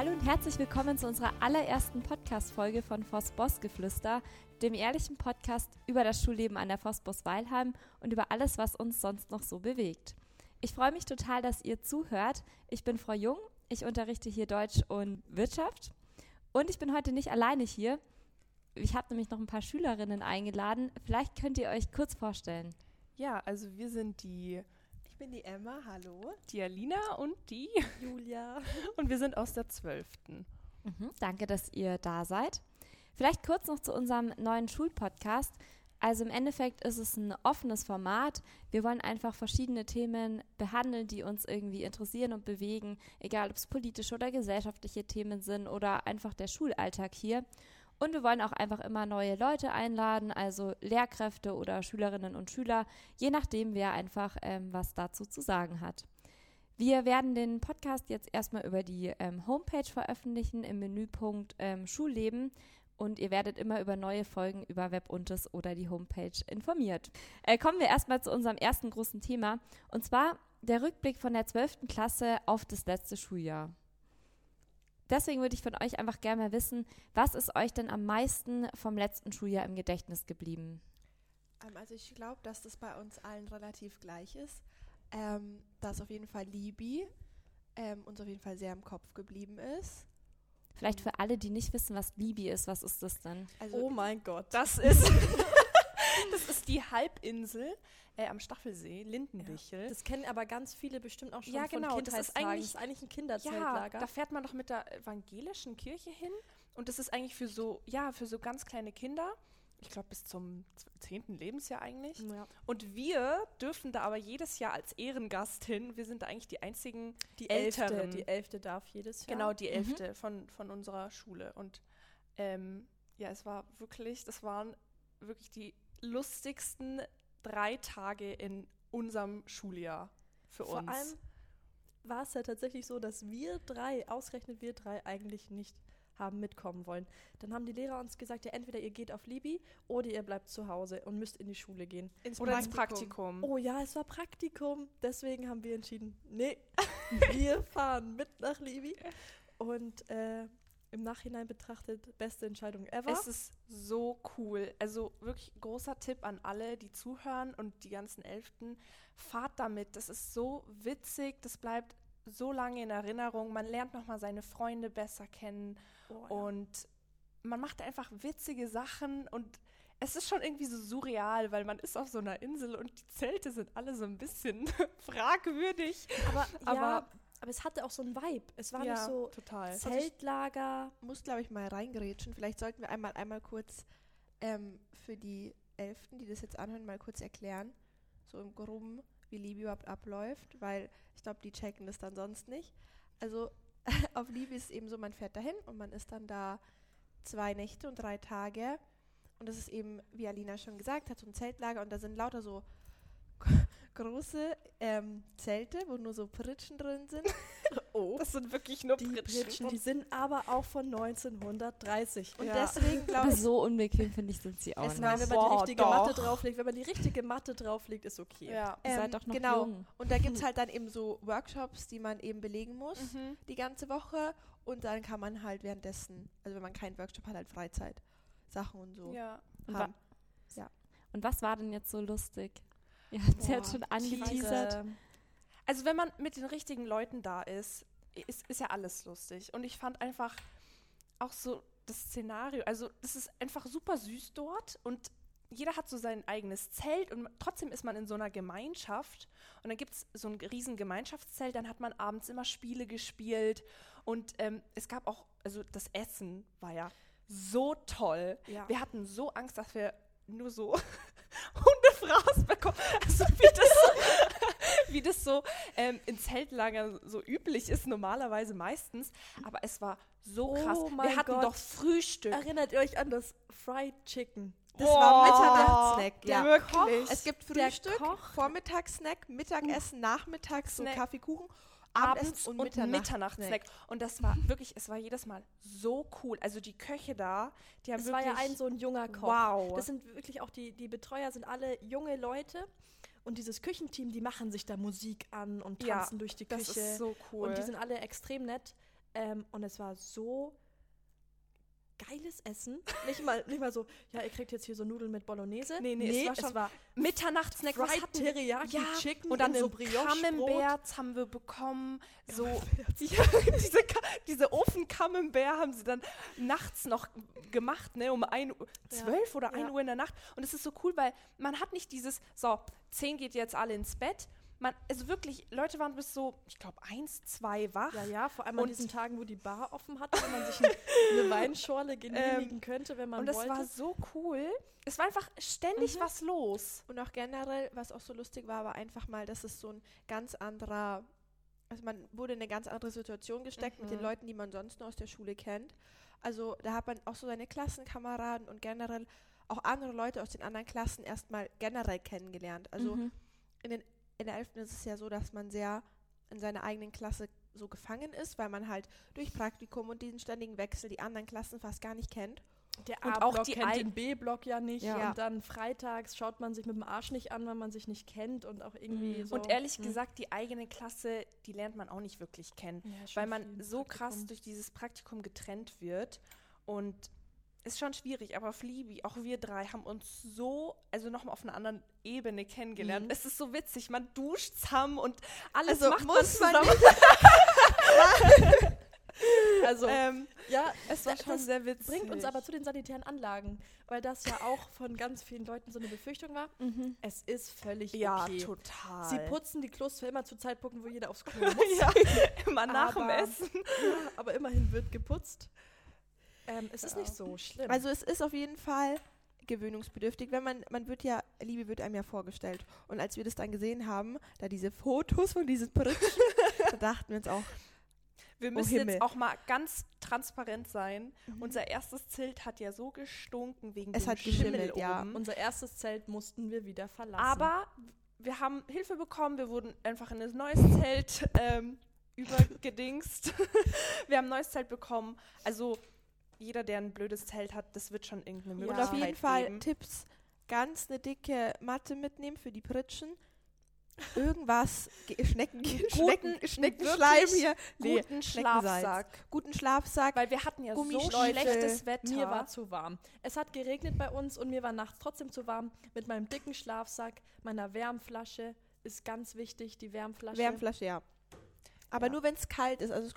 Hallo und herzlich willkommen zu unserer allerersten Podcast-Folge von Voss-Boss-Geflüster, dem ehrlichen Podcast über das Schulleben an der Voss-Boss-Weilheim und über alles, was uns sonst noch so bewegt. Ich freue mich total, dass ihr zuhört. Ich bin Frau Jung, ich unterrichte hier Deutsch und Wirtschaft und ich bin heute nicht alleine hier. Ich habe nämlich noch ein paar Schülerinnen eingeladen. Vielleicht könnt ihr euch kurz vorstellen. Ja, also wir sind Ich bin die Emma, hallo. die Alina und die Julia. und wir sind aus der 12. Danke, dass ihr da seid. Vielleicht kurz noch zu unserem neuen Schulpodcast. Also im Endeffekt ist es ein offenes Format. Wir wollen einfach verschiedene Themen behandeln, die uns irgendwie interessieren und bewegen, egal ob es politische oder gesellschaftliche Themen sind oder einfach der Schulalltag hier. Und wir wollen auch einfach immer neue Leute einladen, also Lehrkräfte oder Schülerinnen und Schüler, je nachdem, wer einfach was dazu zu sagen hat. Wir werden den Podcast jetzt erstmal über die Homepage veröffentlichen im Menüpunkt Schulleben und ihr werdet immer über neue Folgen über Webuntes oder die Homepage informiert. Kommen wir erstmal zu unserem ersten großen Thema und zwar der Rückblick von der 12. Klasse auf das letzte Schuljahr. Deswegen würde ich von euch einfach gerne mal wissen, was ist euch denn am meisten vom letzten Schuljahr im Gedächtnis geblieben? Also ich glaube, dass das bei uns allen relativ gleich ist. Dass auf jeden Fall Libi uns auf jeden Fall sehr im Kopf geblieben ist. Vielleicht für alle, die nicht wissen, was Libi ist, was ist das denn? Also, Oh mein Gott, das ist die Halbinsel am Staffelsee, Lindenwichel. Das kennen aber ganz viele bestimmt auch schon Ja, genau, von das ist Kindheitstagen. eigentlich- Das ist eigentlich ein Ja, Kinderzeltlager. da fährt man doch mit der evangelischen Kirche hin und das ist eigentlich für so ganz kleine Kinder. Ich glaube bis zum 10. Lebensjahr eigentlich. Ja. Und wir dürfen da aber jedes Jahr als Ehrengast hin. Wir sind da eigentlich die einzigen Die Älteren. Elfte, die Elfte darf jedes Jahr. Genau, die 11. von unserer Schule. Und das waren wirklich die lustigsten 3 Tage in unserem Schuljahr für Vor uns. allem war es ja tatsächlich so, dass ausgerechnet wir drei eigentlich nicht haben mitkommen wollen. Dann haben die Lehrer uns gesagt, ja, entweder ihr geht auf Libi oder ihr bleibt zu Hause und müsst in die Schule gehen. Oder ins Praktikum. Oh ja, es war Praktikum. Deswegen haben wir entschieden, nee, wir fahren mit nach Libi. Und im Nachhinein betrachtet, beste Entscheidung ever. Es ist so cool. Also wirklich großer Tipp an alle, die zuhören und die ganzen Elften. Fahrt damit. Das ist so witzig. Das bleibt so lange in Erinnerung. Man lernt nochmal seine Freunde besser kennen. Und man macht einfach witzige Sachen und es ist schon irgendwie so surreal, weil man ist auf so einer Insel und die Zelte sind alle so ein bisschen fragwürdig. Aber es hatte auch so einen Vibe. Es war nicht so total. Zeltlager. muss, glaube ich, mal reingrätschen. Vielleicht sollten wir einmal kurz für die Elften, die das jetzt anhören, mal kurz erklären, so im Groben, wie Libi überhaupt abläuft, weil ich glaube, die checken das dann sonst nicht. Also auf Libi ist es eben so, man fährt dahin und man ist dann da 2 Nächte und 3 Tage und das ist eben, wie Alina schon gesagt hat, so ein Zeltlager und da sind lauter so große Zelte, wo nur so Pritschen drin sind. Oh, das sind wirklich nur Die Pritschen. Pritschen, die sind aber auch von 1930. Und Ja. deswegen glaube Aber ich, so unbequem, finde ich, sind sie auch Es nicht. war- Nein, wenn man Boah, die richtige doch. Matte drauflegt, ist okay. Ja. Ihr seid doch noch genau. jung. Und da gibt es halt dann eben so Workshops, die man eben belegen muss, Mhm. die ganze Woche. Und dann kann man halt währenddessen, also wenn man keinen Workshop hat, halt Freizeit, Sachen und so Ja. Und haben. Und was war denn jetzt so lustig? Ihr habt es jetzt schon angeteasert. Also wenn man mit den richtigen Leuten da ist ja alles lustig. Und ich fand einfach auch so das Szenario, also das ist einfach super süß dort und jeder hat so sein eigenes Zelt und trotzdem ist man in so einer Gemeinschaft und dann gibt es so ein riesen Gemeinschaftszelt, dann hat man abends immer Spiele gespielt und es gab auch, also das Essen war ja so toll. Ja. Wir hatten so Angst, dass wir nur so Hundefraß bekommen, also wie das so in Zeltlagern so üblich ist, normalerweise meistens, aber es war so krass. Oh mein Wir hatten Gott. doch Frühstück. Erinnert ihr euch an das Fried Chicken? Das Boah, war Mitternachtssnack, ja. wirklich. Es gibt Der Frühstück, Koch. Vormittagssnack, Mittagessen, Nachmittags, so Snack. Kaffee, Kuchen, Abends und Mitternachtssnack. Mitternachtssnack. Und das war wirklich, es war jedes Mal so cool. Also die Köche da, die haben Es wirklich... war ja so ein junger Koch. Wow. Das sind wirklich auch die Betreuer sind alle junge Leute. Und dieses Küchenteam, die machen sich da Musik an und Ja, tanzen durch die das Küche. ist so cool. Und die sind alle extrem nett. Und es war so geiles Essen. Nicht mal so, ja, ihr kriegt jetzt hier so Nudeln mit Bolognese. Nee, es war Mitternachtssnack. Was Fried hatten wir? Teriyaki Chicken und dann in so einem Brioche-Brot. Camemberts haben wir bekommen. So diese Ofen-Camembert haben sie dann nachts noch gemacht, ne, um 12 oder 1 Uhr in der Nacht. Und es ist so cool, weil man hat nicht dieses, so, 10 geht jetzt alle ins Bett. Also wirklich, Leute waren bis so, ich glaube, 1, 2 wach. Ja, vor allem an diesen Tagen, wo die Bar offen hatte, wo man sich eine Weinschorle genehmigen könnte, wenn man wollte. Und das war so cool. Es war einfach ständig was los. Und auch generell, was auch so lustig war einfach mal, dass es so ein ganz anderer, also man wurde in eine ganz andere Situation gesteckt mit den Leuten, die man sonst nur aus der Schule kennt. Also da hat man auch so seine Klassenkameraden und generell auch andere Leute aus den anderen Klassen erstmal generell kennengelernt. Also in der 11. ist es ja so, dass man sehr in seiner eigenen Klasse so gefangen ist, weil man halt durch Praktikum und diesen ständigen Wechsel die anderen Klassen fast gar nicht kennt. Der Und A-Block auch die kennt den B-Block ja nicht. Ja. Und dann freitags schaut man sich mit dem Arsch nicht an, weil man sich nicht kennt und auch irgendwie so. Und ehrlich gesagt, die eigene Klasse, die lernt man auch nicht wirklich kennen, Ja, schon weil man viel so Praktikum. krass durch dieses Praktikum getrennt wird. Und ist schon schwierig, aber Flibi, auch wir 3 haben uns so, also nochmal auf einer anderen Ebene kennengelernt. Es ist so witzig, man duscht zusammen und alles Also macht man muss man zusammen. Also, ja, Es war schon das sehr witzig. bringt uns aber zu den sanitären Anlagen, weil das ja auch von ganz vielen Leuten so eine Befürchtung war. Es ist völlig okay. total. Sie putzen die Klos zwar immer zu Zeitpunkten, wo jeder aufs Klo muss, ja, immer nach dem aber- Essen. ja, aber immerhin wird geputzt. Es ist nicht so schlimm. Also es ist auf jeden Fall gewöhnungsbedürftig, wenn man wird ja, Liebe wird einem ja vorgestellt. Und als wir das dann gesehen haben, da diese Fotos von diesen Pritschen, da dachten wir uns auch, Wir müssen Himmel. jetzt auch mal ganz transparent sein. Unser erstes Zelt hat ja so gestunken wegen Es dem hat Schimmel geschimmelt, ja. oben. Unser erstes Zelt mussten wir wieder verlassen. Aber wir haben Hilfe bekommen. Wir wurden einfach in ein neues Zelt übergedingst. Wir haben ein neues Zelt bekommen. Also jeder, der ein blödes Zelt hat, das wird schon irgendeine und Möglichkeit auf jeden Fall geben. Tipps, ganz eine dicke Matte mitnehmen für die Pritschen. Irgendwas, Schneckenschleim hier. Guten Schneckensalz. Schlafsack. Guten Schlafsack. Weil wir hatten ja so Gummistiefel. schlechtes Wetter. Mir war zu warm. Es hat geregnet bei uns und mir war nachts trotzdem zu warm. Mit meinem dicken Schlafsack, meiner Wärmflasche, ist ganz wichtig, die Wärmflasche. Wärmflasche, ja. Aber nur wenn es kalt ist. Also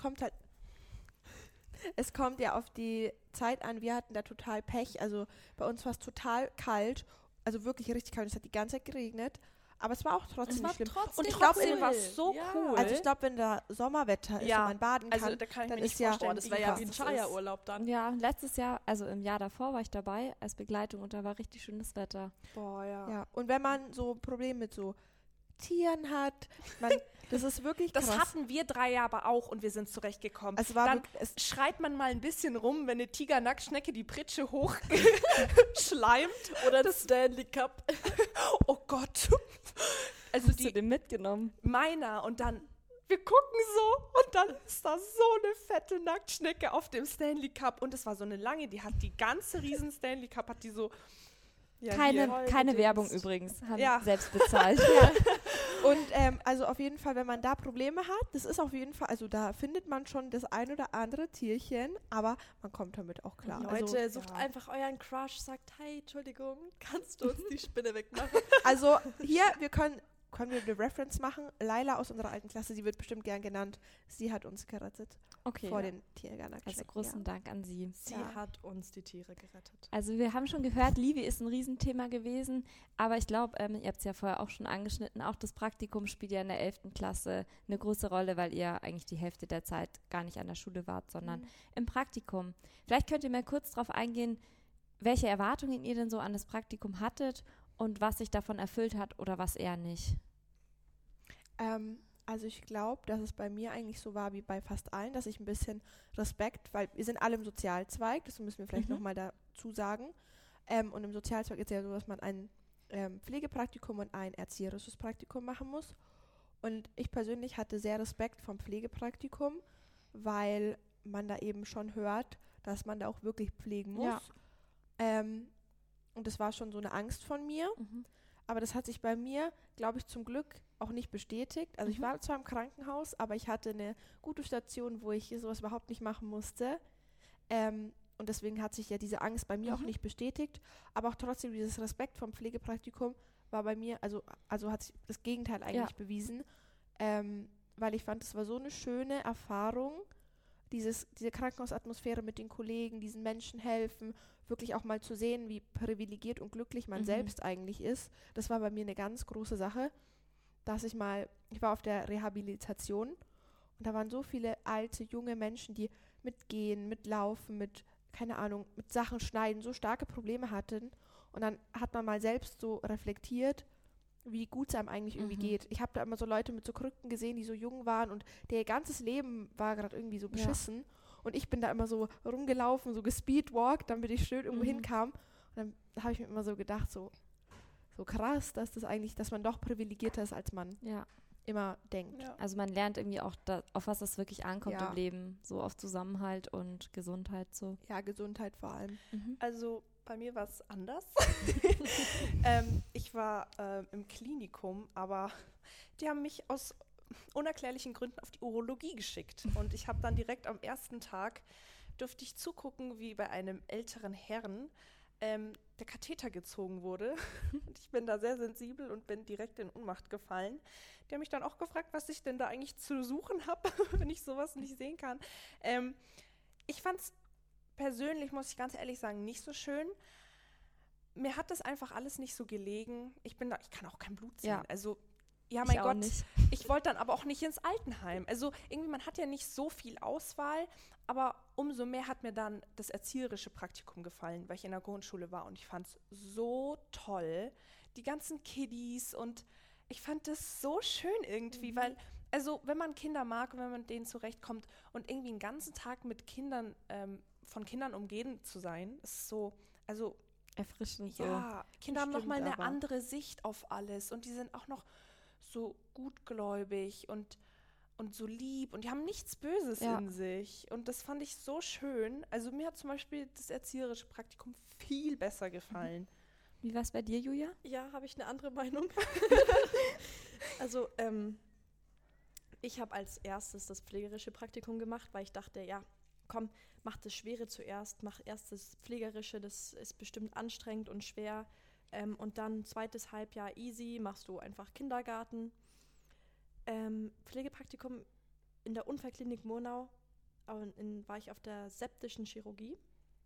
es kommt ja auf die Zeit an. Wir hatten da total Pech. Also bei uns war es total kalt. Also wirklich richtig kalt. Es hat die ganze Zeit geregnet. Aber es war auch trotzdem nicht schlimm. trotzdem Und ich glaube, Trotzdem war es so cool. also ich glaube, wenn da Sommerwetter ist Ja, und man baden kann, also da kann ich dann mir nicht ist ja- vorstellen, Boah, das wäre ja krass wie ein das ist. Chaya-Urlaub dann. Ja, letztes Jahr, also im Jahr davor war ich dabei als Begleitung und da war richtig schönes Wetter. Boah, ja. ja. Und wenn man so Probleme mit so Tieren hat, das ist wirklich Das krass. hatten wir 3 aber auch und wir sind zurechtgekommen. Also war Dann wirklich, es, schreit man mal ein bisschen rum, wenn eine Tiger-Nacktschnecke die Pritsche hochschleimt. Oder das Stanley Cup. Oh Gott. Also Hast du den mitgenommen? meiner und dann, wir gucken so und dann ist da so eine fette Nacktschnecke auf dem Stanley Cup und es war so eine lange, die hat die ganze riesen Stanley Cup, hat die so, ja, Keine Vollgedingst. Werbung übrigens, haben Ja. selbst bezahlt. und also auf jeden Fall, wenn man da Probleme hat, das ist auf jeden Fall, also da findet man schon das ein oder andere Tierchen, aber man kommt damit auch klar. Leute, Also, sucht einfach euren Crush, sagt, hey, Entschuldigung, kannst du uns die Spinne wegmachen? also hier, können wir eine Reference machen. Laila aus unserer alten Klasse, sie wird bestimmt gern genannt. Sie hat uns gerettet Okay, vor den Tiergarten. also großen Dank an Sie. Sie Ja. hat uns die Tiere gerettet. Also wir haben schon gehört, Liebe ist ein Riesenthema gewesen, aber ich glaube, ihr habt es ja vorher auch schon angeschnitten, auch das Praktikum spielt ja in der 11. Klasse eine große Rolle, weil ihr eigentlich die Hälfte der Zeit gar nicht an der Schule wart, sondern im Praktikum. Vielleicht könnt ihr mal kurz darauf eingehen, welche Erwartungen ihr denn so an das Praktikum hattet und was sich davon erfüllt hat oder was eher nicht. Also ich glaube, dass es bei mir eigentlich so war wie bei fast allen, dass ich ein bisschen Respekt, weil wir sind alle im Sozialzweig, das müssen wir vielleicht nochmal dazu sagen. Und im Sozialzweig ist ja so, dass man ein Pflegepraktikum und ein erzieherisches Praktikum machen muss. Und ich persönlich hatte sehr Respekt vom Pflegepraktikum, weil man da eben schon hört, dass man da auch wirklich pflegen muss. Ja. Und das war schon so eine Angst von mir. aber das hat sich bei mir, glaube ich, zum Glück auch nicht bestätigt. Also ich war zwar im Krankenhaus, aber ich hatte eine gute Station, wo ich sowas überhaupt nicht machen musste. Und deswegen hat sich ja diese Angst bei mir auch nicht bestätigt. Aber auch trotzdem dieses Respekt vom Pflegepraktikum war bei mir, also hat sich das Gegenteil eigentlich bewiesen. Weil ich fand, es war so eine schöne Erfahrung, diese Krankenhausatmosphäre mit den Kollegen, diesen Menschen helfen, wirklich auch mal zu sehen, wie privilegiert und glücklich man selbst eigentlich ist. Das war bei mir eine ganz große Sache, dass ich war auf der Rehabilitation und da waren so viele alte, junge Menschen, die mitgehen, mitlaufen, keine Ahnung, mit Sachen schneiden, so starke Probleme hatten. Und dann hat man mal selbst so reflektiert, wie gut es einem eigentlich irgendwie geht. Ich habe da immer so Leute mit so Krücken gesehen, die so jung waren und ihr ganzes Leben war gerade irgendwie so beschissen. Und ich bin da immer so rumgelaufen, so gespeedwalkt, damit ich schön irgendwo hinkam. Und dann habe ich mir immer so gedacht, so krass, dass man doch privilegierter ist, als man immer denkt. Ja. Also man lernt irgendwie auch, auf was es wirklich ankommt im Leben. So auf Zusammenhalt und Gesundheit so. Ja, Gesundheit vor allem. Also bei mir war es anders. Ich war im Klinikum, aber die haben mich aus unerklärlichen Gründen auf die Urologie geschickt. Und ich habe dann direkt am ersten Tag, durfte ich zugucken, wie bei einem älteren Herrn der Katheter gezogen wurde. Und ich bin da sehr sensibel und bin direkt in Ohnmacht gefallen. Die haben mich dann auch gefragt, was ich denn da eigentlich zu suchen habe, wenn ich sowas nicht sehen kann. Ich fand es persönlich, muss ich ganz ehrlich sagen, nicht so schön. Mir hat das einfach alles nicht so gelegen. Ich kann auch kein Blut sehen. Ja. Also, ja, mein Gott, nicht. Ich wollte dann aber auch nicht ins Altenheim. Also irgendwie, man hat ja nicht so viel Auswahl, aber umso mehr hat mir dann das erzieherische Praktikum gefallen, weil ich in der Grundschule war und ich fand es so toll. Die ganzen Kiddies und ich fand das so schön irgendwie, weil, also wenn man Kinder mag und wenn man mit denen zurechtkommt und irgendwie einen ganzen Tag mit Kindern, von Kindern umgeben zu sein, ist so, also erfrischend so. ja, Kinder haben nochmal eine aber. andere Sicht auf alles und die sind auch noch so gutgläubig und so lieb und die haben nichts Böses in sich und das fand ich so schön. Also mir hat zum Beispiel das erzieherische Praktikum viel besser gefallen. Wie war es bei dir, Julia? Ja, habe ich eine andere Meinung. Also, ich habe als erstes das pflegerische Praktikum gemacht, weil ich dachte, ja, komm, mach das Schwere zuerst, mach erst das Pflegerische, das ist bestimmt anstrengend und schwer. Und dann zweites Halbjahr easy, machst du einfach Kindergarten. Pflegepraktikum in der Unfallklinik Murnau, war ich auf der septischen Chirurgie.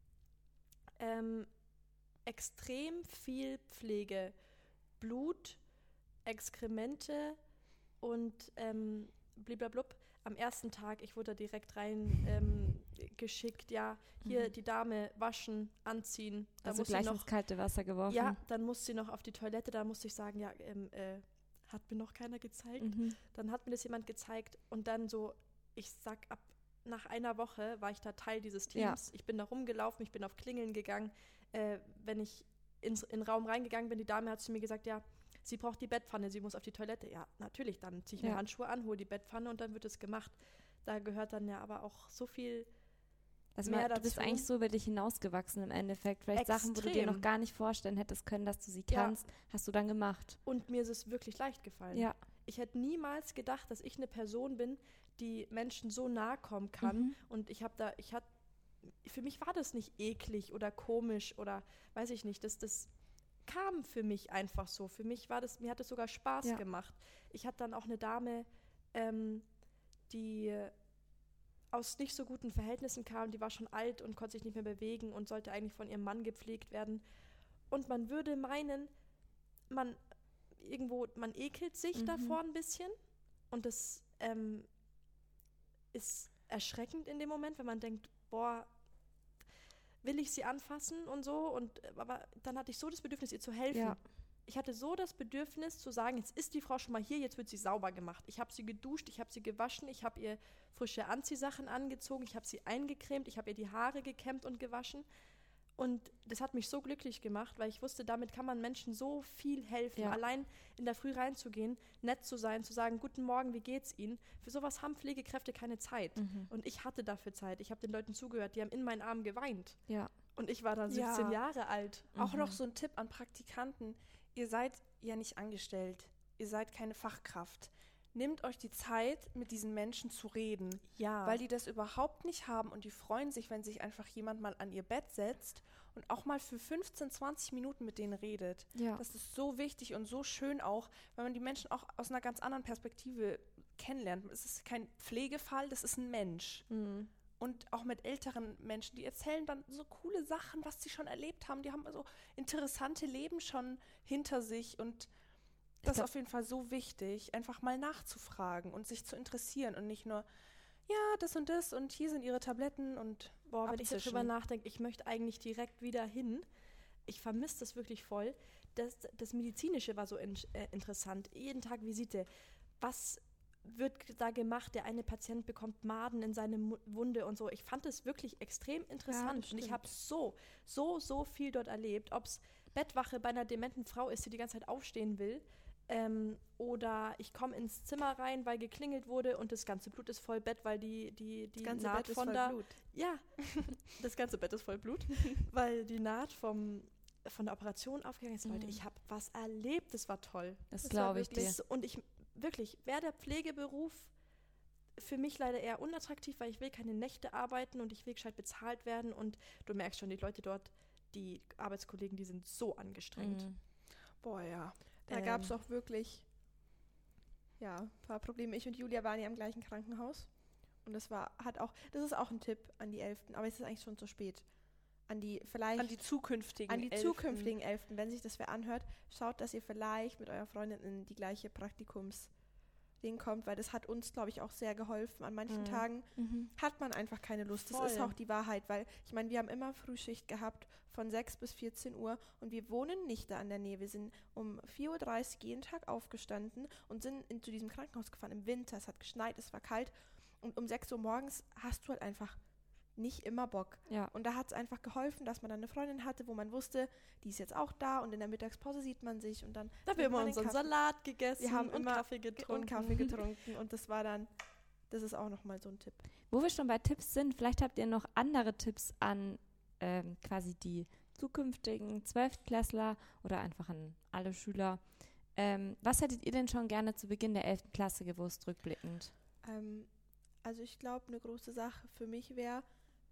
Extrem viel Pflege, Blut, Exkremente und bliblablub. Am ersten Tag, ich wurde da direkt rein geschickt, ja, hier die Dame waschen, anziehen. Da Also muss gleich sie noch, ins kalte Wasser geworfen. ja, dann muss sie noch auf die Toilette, da musste ich sagen, ja, hat mir noch keiner gezeigt. Dann hat mir das jemand gezeigt und dann so, ich sag nach einer Woche war ich da Teil dieses Teams. Ja. Ich bin da rumgelaufen, ich bin auf Klingeln gegangen. Wenn ich in den Raum reingegangen bin, die Dame hat zu mir gesagt, ja, sie braucht die Bettpfanne, sie muss auf die Toilette. Ja, natürlich, dann ziehe ich mir Handschuhe an, hole die Bettpfanne und dann wird es gemacht. Da gehört dann ja aber auch so viel Also mehr du bist dazu. eigentlich so über dich hinausgewachsen im Endeffekt. Vielleicht Sachen, wo du dir Extrem. noch gar nicht vorstellen hättest können, dass du sie Ja. kannst, hast du dann gemacht. Und mir ist es wirklich leicht gefallen. Ja. Ich hätte niemals gedacht, dass ich eine Person bin, die Menschen so nahe kommen kann. Und für mich war das nicht eklig oder komisch oder weiß ich nicht, das kam für mich einfach so. Für mich mir hat es sogar Spaß gemacht. Ich hatte dann auch eine Dame, die aus nicht so guten Verhältnissen kam, die war schon alt und konnte sich nicht mehr bewegen und sollte eigentlich von ihrem Mann gepflegt werden. Und man würde meinen, man ekelt sich davor ein bisschen und das ist erschreckend in dem Moment, wenn man denkt, boah, will ich sie anfassen und so, aber dann hatte ich so das Bedürfnis, ihr zu helfen. Ja. Ich hatte so das Bedürfnis zu sagen, jetzt ist die Frau schon mal hier, jetzt wird sie sauber gemacht. Ich habe sie geduscht, ich habe sie gewaschen, ich habe ihr frische Anziehsachen angezogen, ich habe sie eingecremt, ich habe ihr die Haare gekämmt und gewaschen. Und das hat mich so glücklich gemacht, weil ich wusste, damit kann man Menschen so viel helfen. Ja. Allein in der Früh reinzugehen, nett zu sein, zu sagen, guten Morgen, wie geht's Ihnen? Für sowas haben Pflegekräfte keine Zeit. Und ich hatte dafür Zeit. Ich habe den Leuten zugehört, die haben in meinen Armen geweint. Ja. Und ich war dann 17 Jahre alt. Auch noch so ein Tipp an Praktikanten. ihr seid ja nicht angestellt. Ihr seid keine Fachkraft. Nehmt euch die Zeit, mit diesen Menschen zu reden. Ja. Weil die das überhaupt nicht haben und die freuen sich, wenn sich einfach jemand mal an ihr Bett setzt und auch mal für 15, 20 Minuten mit denen redet. Ja. Das ist so wichtig und so schön auch, weil man die Menschen auch aus einer ganz anderen Perspektive kennenlernt. Es ist kein Pflegefall, das ist ein Mensch. Mhm. Und auch mit älteren Menschen, die erzählen dann so coole Sachen, was sie schon erlebt haben. Die haben so interessante Leben schon hinter sich und das ist auf jeden Fall so wichtig, einfach mal nachzufragen und sich zu interessieren und nicht nur, ja, das und hier sind ihre Tabletten und Boah, wenn ich abzischen. darüber nachdenke, ich möchte eigentlich direkt wieder hin. Ich vermisse das wirklich voll. Das Medizinische war so interessant. Jeden Tag Visite. Was wird da gemacht? Der eine Patient bekommt Maden in seine Wunde und so. Ich fand das wirklich extrem interessant. das Und ich stimmt. habe so viel dort erlebt. Ob es Bettwache bei einer dementen Frau ist, die ganze Zeit aufstehen will. Oder ich komme ins Zimmer rein, weil geklingelt wurde und das ganze Blut ist voll Bett, weil die Das ganze Naht Bett ist von voll der Blut. Ja, das ganze Bett ist voll Blut, weil die Naht von der Operation aufgegangen ist. Leute, ich habe was erlebt, das war toll. Das Das glaube war ich dir. wirklich Und ich wirklich, wäre der Pflegeberuf für mich leider eher unattraktiv, weil ich will keine Nächte arbeiten und ich will gescheit bezahlt werden und du merkst schon, die Leute dort, die Arbeitskollegen, die sind so angestrengt. Mhm. boah, ja. Da gab es auch wirklich, ja, ein paar Probleme. Ich und Julia waren ja im gleichen Krankenhaus. Und das ist auch ein Tipp an die Elften, aber es ist eigentlich schon zu spät. An die zukünftigen zukünftigen Elften, wenn sich das wer anhört, schaut, dass ihr vielleicht mit eurer Freundin in die gleiche Praktikumsding kommt, weil das hat uns, glaube ich, auch sehr geholfen. An manchen Tagen hat man einfach keine Lust. Das ist Voll. auch die Wahrheit, weil ich meine, wir haben immer Frühschicht gehabt von 6 bis 14 Uhr und wir wohnen nicht da in der Nähe. Wir sind um 4.30 Uhr jeden Tag aufgestanden und sind zu diesem Krankenhaus gefahren im Winter. Es hat geschneit, es war kalt und um 6 Uhr morgens hast du halt einfach nicht immer Bock. Ja. Und da hat es einfach geholfen, dass man dann eine Freundin hatte, wo man wusste, die ist jetzt auch da und in der Mittagspause sieht man sich und dann Da haben wir trinkt immer man den unseren Kaffee. Salat gegessen Wir haben und immer Kaffee getrunken. und Kaffee getrunken und das ist auch nochmal so ein Tipp. Wo wir schon bei Tipps sind, vielleicht habt ihr noch andere Tipps an quasi die zukünftigen 12-Klässler oder einfach an alle Schüler. Was hättet ihr denn schon gerne zu Beginn der 11. Klasse gewusst, rückblickend? Also ich glaube, eine große Sache für mich wäre,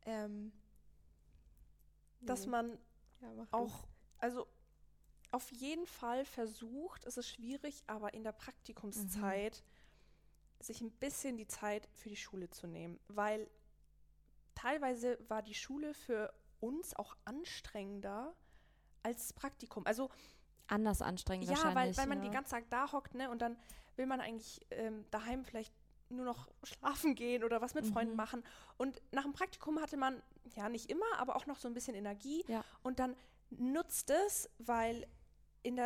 dass man mach auch, also auf jeden Fall versucht, es ist schwierig, aber in der Praktikumszeit sich ein bisschen die Zeit für die Schule zu nehmen, weil teilweise war die Schule für uns auch anstrengender als das Praktikum. Also Anders anstrengend ja, wahrscheinlich. weil man den ganzen Tag da hockt, ne, und dann will man eigentlich daheim vielleicht nur noch schlafen gehen oder was mit Freunden machen. Und nach dem Praktikum hatte man, ja nicht immer, aber auch noch so ein bisschen Energie. Ja. Und dann nutzt es, weil im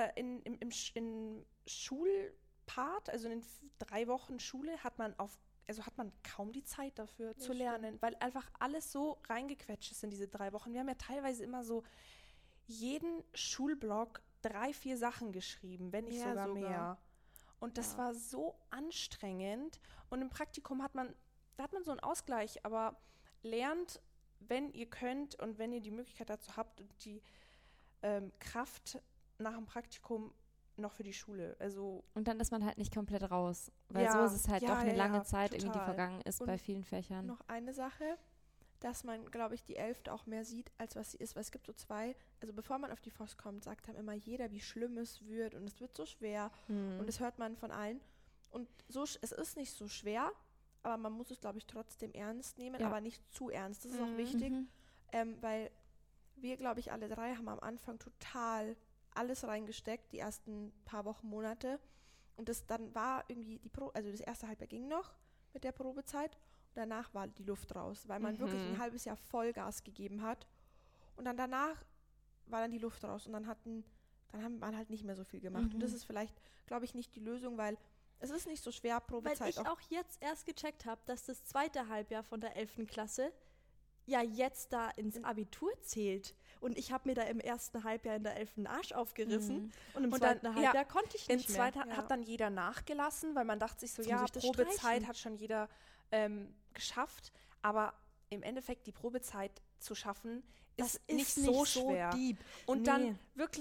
Schulpart, also in den 3 Wochen Schule, hat man kaum die Zeit dafür zu lernen, weil einfach alles so reingequetscht ist in diese 3 Wochen. Wir haben ja teilweise immer so jeden Schulblock 3, 4 Sachen geschrieben, wenn nicht sogar mehr. Und das war so anstrengend. Und im Praktikum da hat man so einen Ausgleich, aber lernt, wenn ihr könnt und wenn ihr die Möglichkeit dazu habt und die Kraft nach dem Praktikum noch für die Schule. Also Und dann ist man halt nicht komplett raus. Weil Ja, so ist es halt ja, doch eine ja, lange ja, Zeit, irgendwie, die total. vergangen ist Und bei vielen Fächern. Noch eine Sache, dass man, glaube ich, die 11. auch mehr sieht, als was sie ist. Weil es gibt so 2, also bevor man auf die FOS kommt, sagt dann immer jeder, wie schlimm es wird und es wird so schwer. Und das hört man von allen. Und es ist nicht so schwer, aber man muss es, glaube ich, trotzdem ernst nehmen, Ja. aber nicht zu ernst. Das ist auch wichtig, weil wir, glaube ich, alle 3 haben am Anfang total alles reingesteckt, die ersten paar Wochen, Monate. Und das dann war irgendwie also das erste Halbjahr ging noch mit der Probezeit. Danach war die Luft raus, weil man wirklich ein halbes Jahr Vollgas gegeben hat. Und dann danach war dann die Luft raus und dann hat man halt nicht mehr so viel gemacht. Und das ist vielleicht, glaube ich, nicht die Lösung, weil es ist nicht so schwer, Weil Probezeit ich auch jetzt erst gecheckt habe, dass das zweite Halbjahr von der 11. Klasse ja jetzt da ins Abitur zählt. Und ich habe mir da im ersten Halbjahr in der 11. einen Arsch aufgerissen. Und im Und zweiten dann- Halbjahr konnte ich im nicht mehr. zweiten Ja. hat dann jeder nachgelassen, weil man dachte sich so, Jetzt ja, muss ich das Probezeit streichen. hat schon jeder geschafft. Aber im Endeffekt die Probezeit zu schaffen, Das ist nicht so schwer. deep. Und dann wirklich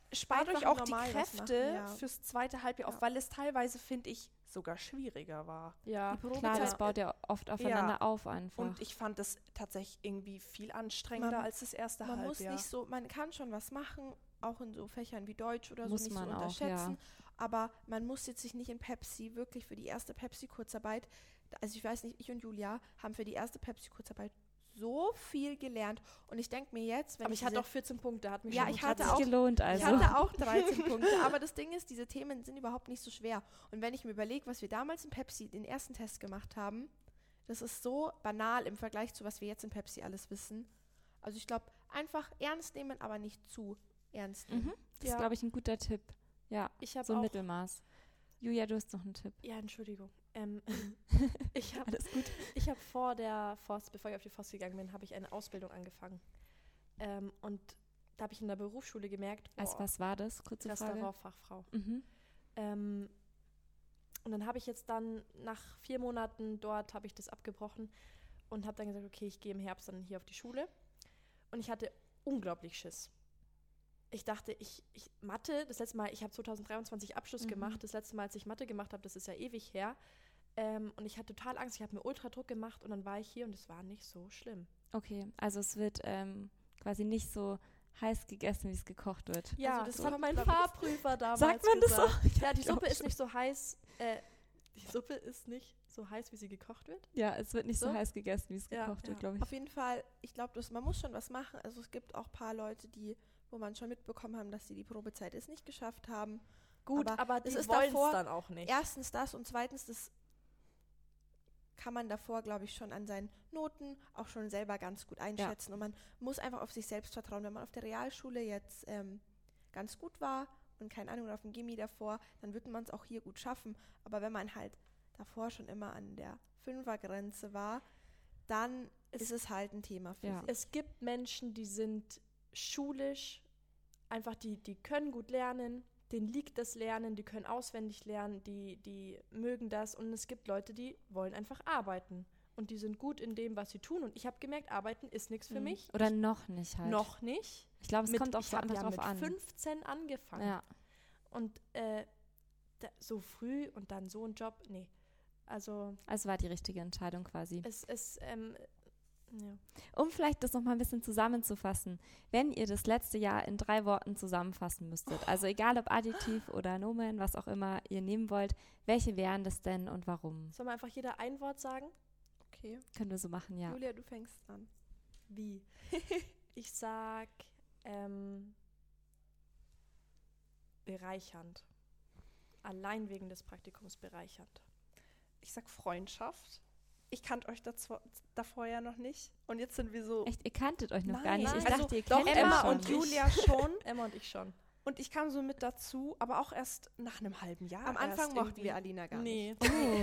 spart Einfach euch auch die normal was Kräfte machen, ja. fürs zweite Halbjahr auf, Ja. weil es teilweise, finde ich, sogar schwieriger war. Ja, Die Probezeit- Klar, das baut ja oft aufeinander auf einfach. Und ich fand das tatsächlich irgendwie viel anstrengender Man- als das erste Man muss Halbjahr. nicht so, man kann schon was machen, auch in so Fächern wie Deutsch oder Muss so, nicht man so auch, unterschätzen. ja. Aber man muss jetzt sich nicht in Pepsi wirklich für die erste Pepsi-Kurzarbeit, also ich weiß nicht, ich und Julia haben für die erste Pepsi-Kurzarbeit so viel gelernt. Und ich denke mir jetzt, wenn aber ich hatte auch 14 Punkte, hat mich Ja, schon ich gut hatte Hat auch- sich gelohnt Ich also. hatte auch 13 Punkte, aber das Ding ist, diese Themen sind überhaupt nicht so schwer. Und wenn ich mir überlege, was wir damals in Pepsi den ersten Test gemacht haben, das ist so banal im Vergleich zu was wir jetzt in Pepsi alles wissen. Also ich glaube, einfach ernst nehmen, aber nicht zu ernst nehmen. Mhm. Das Ja. ist, glaube ich, ein guter Tipp. Ja, Ich habe so ein auch, Mittelmaß. Julia, du hast noch einen Tipp. ja, Entschuldigung. Ich habe Alles gut. Ich habe vor der Forst, bevor ich auf die Forst gegangen bin, habe ich eine Ausbildung angefangen. Und da habe ich in der Berufsschule gemerkt, Als was war das? Kurze Frage. Restaurantfachfrau. Mhm. Und dann habe ich jetzt dann nach 4 Monaten dort, habe ich das abgebrochen und habe dann gesagt, okay, ich gehe im Herbst dann hier auf die Schule. Und ich hatte unglaublich Schiss. Ich dachte, Mathe, das letzte Mal, ich habe 2023 Abschluss gemacht, das letzte Mal, als ich Mathe gemacht habe, das ist ja ewig her. Und ich hatte total Angst, ich habe mir Ultradruck gemacht und dann war ich hier und es war nicht so schlimm. Okay, also es wird quasi nicht so heiß gegessen, wie es gekocht wird. Ja, das das hat kommt, mein glaub ich, Fahrprüfer damals Sagt man das gesagt. so? Ja, die glaub Suppe ist schon. nicht so heiß. Die Suppe ist nicht so heiß, wie sie gekocht wird. Ja, es wird nicht so So? heiß gegessen, wie es Ja, gekocht wird, ja. glaube ich. Auf jeden Fall, ich glaube, man muss schon was machen. Also es gibt auch ein paar Leute, wo man schon mitbekommen haben, dass sie die Probezeit es nicht geschafft haben. Gut, aber es die ist wollen es davor- dann auch nicht. Erstens das und zweitens, das kann man davor, glaube ich, schon an seinen Noten auch schon selber ganz gut einschätzen. Und man muss einfach auf sich selbst vertrauen. Wenn man auf der Realschule jetzt ganz gut war und keine Ahnung, auf dem Gimmi davor, dann wird man es auch hier gut schaffen. Aber wenn man halt davor schon immer an der 5er-Grenze war, dann ist es halt ein Thema für Ja. sich. Es gibt Menschen, die sind schulisch, einfach die können gut lernen, denen liegt das Lernen, die können auswendig lernen, die mögen das. Und es gibt Leute, die wollen einfach arbeiten. Und die sind gut in dem, was sie tun. Und ich habe gemerkt, arbeiten ist nichts für mich. Oder noch nicht halt. Noch nicht. Ich glaube, es kommt auch ich so habe einfach ja drauf mit an. 15 angefangen. Ja. Und so früh und dann so ein Job, nee. Also Also war die richtige Entscheidung quasi. ja. Um vielleicht das nochmal ein bisschen zusammenzufassen, wenn ihr das letzte Jahr in 3 Worten zusammenfassen müsstet, also egal ob Adjektiv oder Nomen, was auch immer ihr nehmen wollt, welche wären das denn und warum? Soll man einfach jeder ein Wort sagen? Okay. Können wir so machen, ja. Julia, du fängst an. Wie? Ich sag bereichernd. Allein wegen des Praktikums bereichernd. Ich sag Freundschaft. Ich kannte euch davor ja noch nicht. Und jetzt sind wir so. Echt, ihr kanntet euch noch Nein, gar nicht. Ich also dachte, ihr doch, kennt Emma euch schon. und Julia schon. Emma und ich schon. Und ich kam so mit dazu, aber auch erst nach einem halben Jahr. Am Anfang erst mochten irgendwie. wir Alina gar nicht.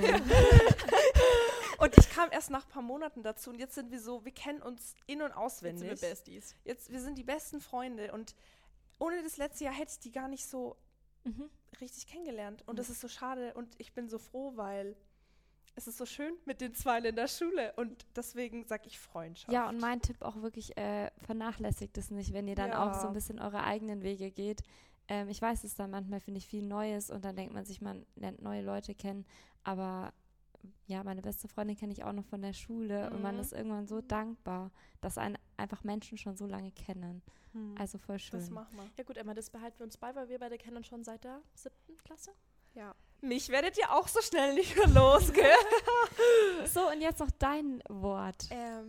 Und ich kam erst nach ein paar Monaten dazu und jetzt sind wir so, wir kennen uns in- und Jetzt auswendig. sind wir Besties. Wir sind die besten Freunde und ohne das letzte Jahr hätte ich die gar nicht so Mhm. richtig kennengelernt. Und das ist so schade und ich bin so froh, weil es ist so schön mit den zwei in der Schule und deswegen sage ich Freundschaft. Ja, und mein Tipp auch wirklich, vernachlässigt es nicht, wenn ihr dann Ja. auch so ein bisschen eure eigenen Wege geht. Ich weiß, es ist dann manchmal, finde ich, viel Neues und dann denkt man sich, man lernt neue Leute kennen, aber ja, meine beste Freundin kenne ich auch noch von der Schule und man ist irgendwann so dankbar, dass einen einfach Menschen schon so lange kennen. Also voll schön. das machen wir. Ja gut, Emma, das behalten wir uns bei, weil wir beide kennen uns schon seit der 7. Klasse. Ja. Mich werdet ihr auch so schnell nicht mehr los, gell? So, und jetzt noch dein Wort.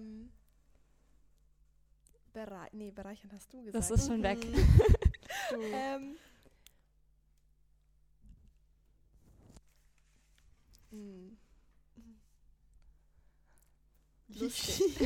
Bereichern hast du gesagt. Das ist schon weg. Du. Lustig.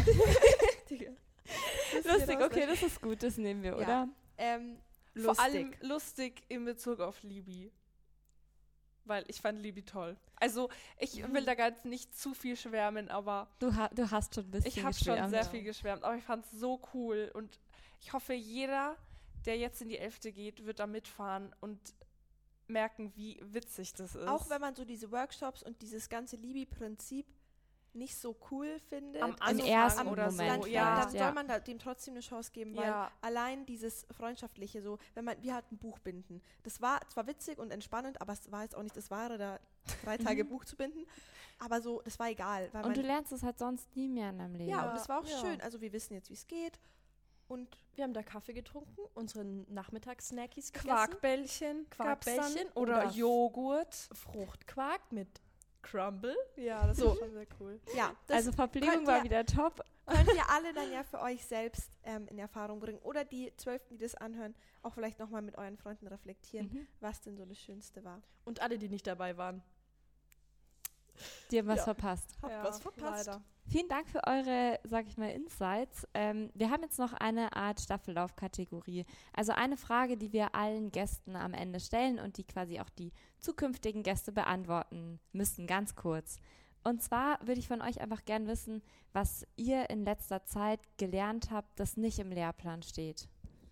Lustig, okay, das ist gut, das nehmen wir, Ja. oder? Vor allem lustig in Bezug auf Libi. Weil ich fand Libi toll. Also ich will da ganz nicht zu viel schwärmen, aber Du hast schon ein bisschen ich habe schon geschwärmt. sehr viel geschwärmt. Aber ich fand es so cool und ich hoffe, jeder, der jetzt in die 11. geht, wird da mitfahren und merken, wie witzig das ist. Auch wenn man so diese Workshops und dieses ganze Libi-Prinzip nicht so cool findet. Am Im Anfang ersten oder so, Moment ja. Dann soll man dem trotzdem eine Chance geben, weil Ja. allein dieses Freundschaftliche, so, wir hatten Buch binden. Das war zwar witzig und entspannend, aber es war jetzt auch nicht das Wahre, da 3 Tage Buch zu binden. Aber so, das war egal. Weil Und du lernst es halt sonst nie mehr in deinem Leben. ja, und das war auch Ja. schön. Also wir wissen jetzt, wie es geht. Und Wir haben da Kaffee getrunken, unsere Nachmittagssnackies gegessen. Quarkbällchen gab's dann. Quarkbällchen Oder oder Joghurt. Fruchtquark mit Crumble. Ja, das So. ist schon sehr cool. ja, das Also Verpflegung könnt war ihr- wieder top. könnt ihr alle dann ja für euch selbst in Erfahrung bringen. Oder die 12., die das anhören, auch vielleicht nochmal mit euren Freunden reflektieren, Mhm. was denn so das Schönste war. Und alle, die nicht dabei waren. Die haben was Ja. verpasst. Hab Ja, was verpasst. leider. Vielen Dank für eure, sag ich mal, Insights. Wir haben jetzt noch eine Art Staffellauf-Kategorie. Also eine Frage, die wir allen Gästen am Ende stellen und die quasi auch die zukünftigen Gäste beantworten müssen, ganz kurz. Und zwar würde ich von euch einfach gern wissen, was ihr in letzter Zeit gelernt habt, das nicht im Lehrplan steht.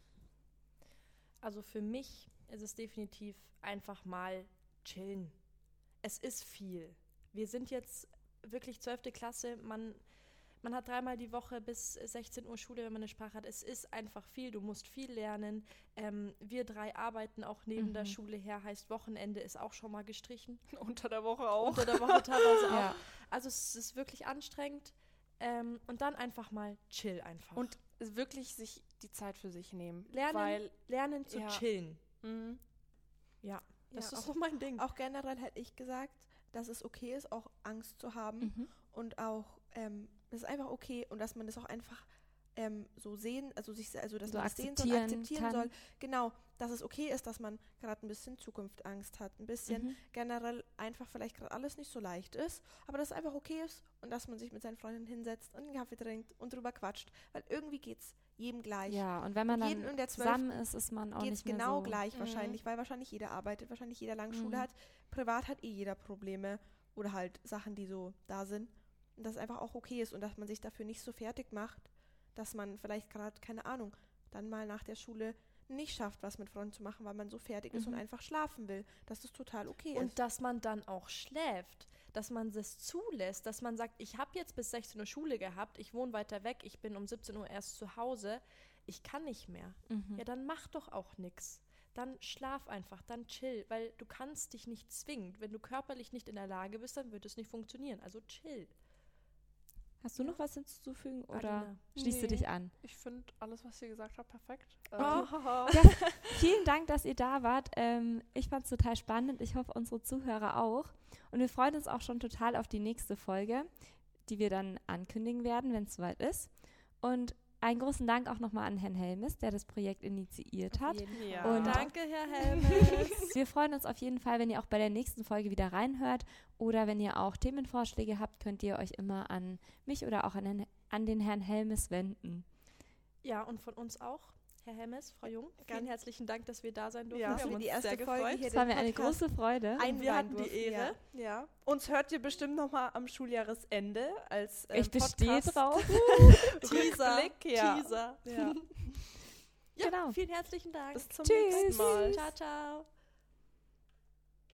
Also für mich ist es definitiv einfach mal chillen. Es ist viel. Wir sind jetzt wirklich 12. Klasse. Man hat 3-mal die Woche bis 16 Uhr Schule, wenn man eine Sprache hat. Es ist einfach viel. Du musst viel lernen. Wir 3 arbeiten auch neben der Schule her. Heißt, Wochenende ist auch schon mal gestrichen. Unter der Woche auch. Unter der Woche teilweise auch. Ja. Also es ist wirklich anstrengend. Und dann einfach mal chill einfach. Und wirklich sich die Zeit für sich nehmen. lernen, Weil, lernen zu ja. chillen. mhm. Ja, das Ja, ist so mein Ding. Auch generell hätte ich gesagt, dass es okay ist, auch Angst zu haben und auch, das ist einfach okay und dass man das auch einfach so sehen, also dass So man das sehen soll, akzeptieren akzeptieren kann. soll. Genau, dass es okay ist, dass man gerade ein bisschen Zukunftsangst hat, ein bisschen generell einfach vielleicht gerade alles nicht so leicht ist, aber dass es einfach okay ist und dass man sich mit seinen Freunden hinsetzt und einen Kaffee trinkt und drüber quatscht, weil irgendwie geht es jedem gleich. Ja, und wenn man Jedem dann in der 12. zusammen ist, ist man auch Geht es nicht mehr genau so. gleich wahrscheinlich, weil wahrscheinlich jeder arbeitet, wahrscheinlich jeder lange Schule hat. Privat hat jeder Probleme oder halt Sachen, die so da sind. Und dass es einfach auch okay ist und dass man sich dafür nicht so fertig macht, dass man vielleicht gerade, keine Ahnung, dann mal nach der Schule nicht schafft, was mit Freunden zu machen, weil man so fertig ist und einfach schlafen will. Dass das total okay ist. Und dass man dann auch schläft, dass man es zulässt, dass man sagt, ich habe jetzt bis 16 Uhr Schule gehabt, ich wohne weiter weg, ich bin um 17 Uhr erst zu Hause, ich kann nicht mehr. Ja, dann mach doch auch nichts. Dann schlaf einfach, dann chill, weil du kannst dich nicht zwingen. Wenn du körperlich nicht in der Lage bist, dann wird es nicht funktionieren. Also chill. Hast du noch was hinzuzufügen oder Alina. schließt du Nee. dich an? Ich finde alles, was ihr gesagt habt, perfekt. Ja, vielen Dank, dass ihr da wart. Ich fand es total spannend. Ich hoffe, unsere Zuhörer auch. Und wir freuen uns auch schon total auf die nächste Folge, die wir dann ankündigen werden, wenn es soweit ist. Und einen großen Dank auch nochmal an Herrn Helmes, der das Projekt initiiert hat. Ja. Und Danke, Herr Helmes. wir freuen uns auf jeden Fall, wenn ihr auch bei der nächsten Folge wieder reinhört. Oder wenn ihr auch Themenvorschläge habt, könnt ihr euch immer an mich oder auch an den Herrn Helmes wenden. Ja, und von uns auch, Herr Helmes, Frau Jung, vielen herzlichen Dank, dass wir da sein durften. Ja. Wir dass haben wir uns die erste sehr Folge gefreut. hier Das war den mir eine Podcast große Freude. einweihen wir hatten die durften, Ehre. Ja. Uns hört ihr bestimmt nochmal am Schuljahresende als Ich bestehe Podcast. drauf. Teaser. Rückblick, ja. Teaser. Ja. Ja, Genau. vielen herzlichen Dank. Bis zum Tschüss. nächsten Mal. Ciao, ciao.